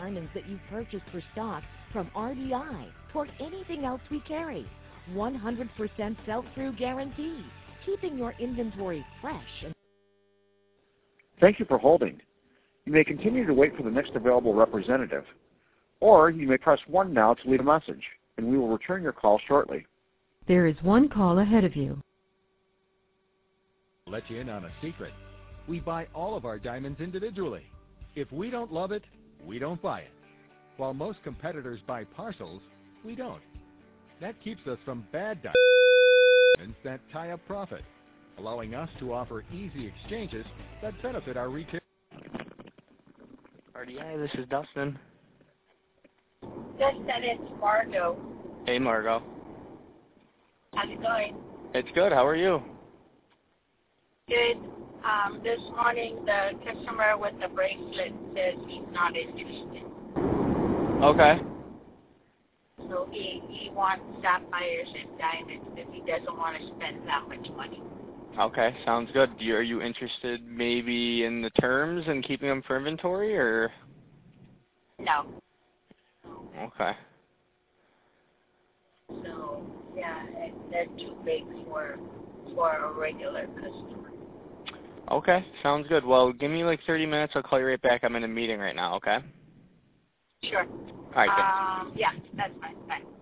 diamonds that you've purchased for stock from RDI or anything else we carry. 100% sell-through guarantee, keeping your inventory fresh. Thank you for holding. You may continue to wait for the next available representative, or you may press 1 now to leave a message, and we will return your call shortly. There is one call ahead of you. Let you in on a secret. We buy all of our diamonds individually. If we don't love it, we don't buy it. While most competitors buy parcels, we don't. That keeps us from bad diamonds that tie up profit, allowing us to offer easy exchanges that benefit our retail. RDI, this is Dustin. Dustin, it's Margot. Hey, Margot. How's it going? It's good. How are you? Good. This morning, the customer with the bracelet says he's not interested. Okay. So he wants sapphires and diamonds if he doesn't want to spend that much money. Okay, sounds good. Are you interested maybe in the terms and keeping them for inventory, or? No. Okay. So, yeah, they're too big for a regular customer. Okay, sounds good. Well, give me like 30 minutes. I'll call you right back. I'm in a meeting right now, okay? Sure. All right, thanks. Yeah, that's fine. Bye.